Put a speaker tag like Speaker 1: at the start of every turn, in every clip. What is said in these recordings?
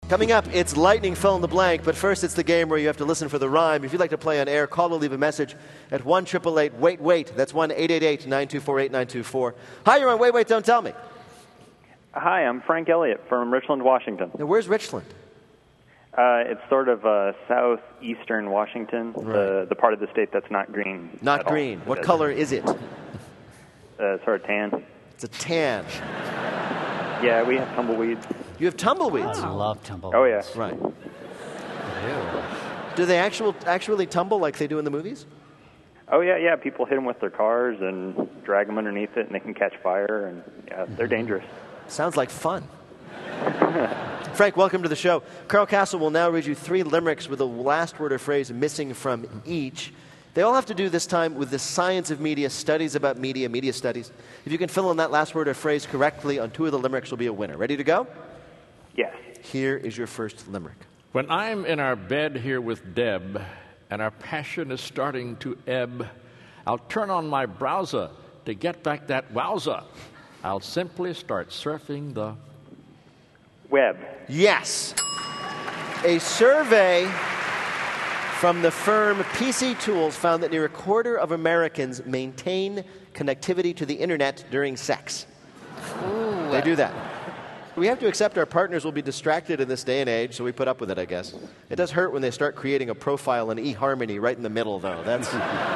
Speaker 1: Coming up, it's lightning fill in the blank, but first it's the game where you have to listen for the rhyme. If you'd like to play on air, call or leave a message at 1-888-WAIT-WAIT. That's 1-888-924-8924. Hi, you're on Wait, Wait, Don't Tell Me.
Speaker 2: Hi, I'm Frank Elliott from Richland, Washington.
Speaker 1: Now, where's Richland?
Speaker 2: It's sort of southeastern Washington,
Speaker 1: Right.
Speaker 2: the part of the state that's not green.
Speaker 1: Not green. What color is it?
Speaker 2: Sort of tan.
Speaker 1: It's a tan.
Speaker 2: Yeah, we have tumbleweeds.
Speaker 1: You have tumbleweeds?
Speaker 3: I love tumbleweeds.
Speaker 2: Oh, yeah.
Speaker 1: Right.
Speaker 3: Ew.
Speaker 1: Do they actually tumble like they do in the movies?
Speaker 2: Oh, yeah. People hit them with their cars and drag them underneath it, and they can catch fire, and yeah, they're dangerous.
Speaker 1: Sounds like fun. Frank, welcome to the show. Carl Castle will now read you 3 limericks with a last word or phrase missing from each. They all have to do this time with the science of media, studies about media, media studies. If you can fill in that last word or phrase correctly on 2 of the limericks, you'll be a winner. Ready to go?
Speaker 2: Yes.
Speaker 1: Here is your first limerick.
Speaker 4: When I'm in our bed here with Deb and our passion is starting to ebb, I'll turn on my browser to get back that wowza. I'll simply start surfing the
Speaker 2: Web.
Speaker 1: Yes. A survey from the firm PC Tools found that near a quarter of Americans maintain connectivity to the internet during sex.
Speaker 3: Ooh.
Speaker 1: They do that. We have to accept our partners will be distracted in this day and age, so we put up with it, I guess. It does hurt when they start creating a profile in eHarmony right in the middle, though. That's.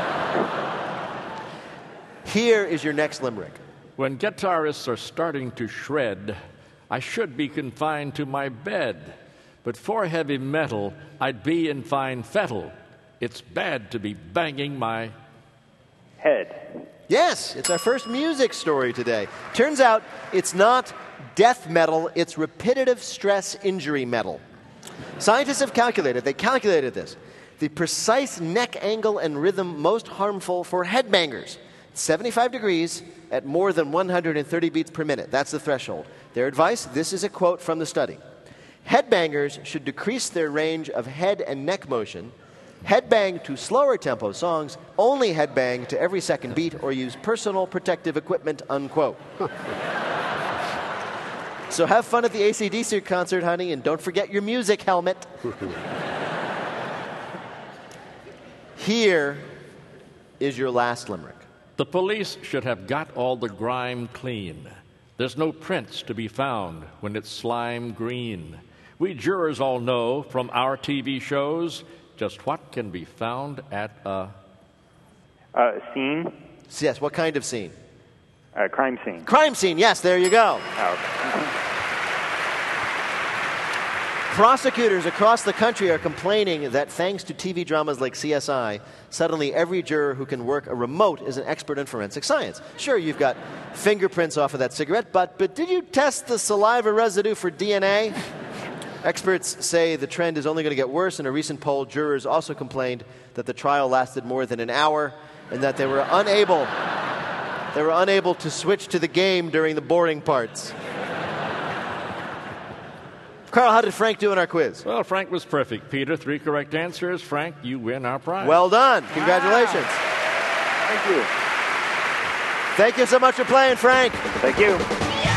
Speaker 1: Here is your next limerick.
Speaker 4: When guitarists are starting to shred, I should be confined to my bed. But for heavy metal, I'd be in fine fettle. It's bad to be banging my
Speaker 2: Head.
Speaker 1: Yes, it's our first music story today. Turns out it's not death metal, it's repetitive stress injury metal. Scientists have calculated this. The precise neck angle and rhythm most harmful for headbangers. 75 degrees at more than 130 beats per minute. That's the threshold. Their advice, this is a quote from the study. Headbangers should decrease their range of head and neck motion, headbang to slower tempo songs, only headbang to every second beat, or use personal protective equipment, unquote. So have fun at the AC/DC concert, honey, and don't forget your music helmet. Here is your last limerick.
Speaker 4: The police should have got all the grime clean. There's no prints to be found when it's slime green. We jurors all know from our TV shows just what can be found at a
Speaker 2: Scene.
Speaker 1: Yes, what kind of scene?
Speaker 2: Crime scene.
Speaker 1: Crime scene, yes, there you go.
Speaker 2: Oh, okay.
Speaker 1: Prosecutors across the country are complaining that thanks to TV dramas like CSI, suddenly every juror who can work a remote is an expert in forensic science. Sure, you've got fingerprints off of that cigarette butt, but did you test the saliva residue for DNA? Experts say the trend is only going to get worse. In a recent poll, jurors also complained that the trial lasted more than an hour and that they were unable to switch to the game during the boring parts. Carl, how did Frank do in our quiz?
Speaker 4: Well, Frank was perfect, Peter. 3 correct answers. Frank, you win our prize.
Speaker 1: Well done. Congratulations.
Speaker 2: Thank you.
Speaker 1: Thank you so much for playing, Frank.
Speaker 2: Thank you.
Speaker 5: Yeah!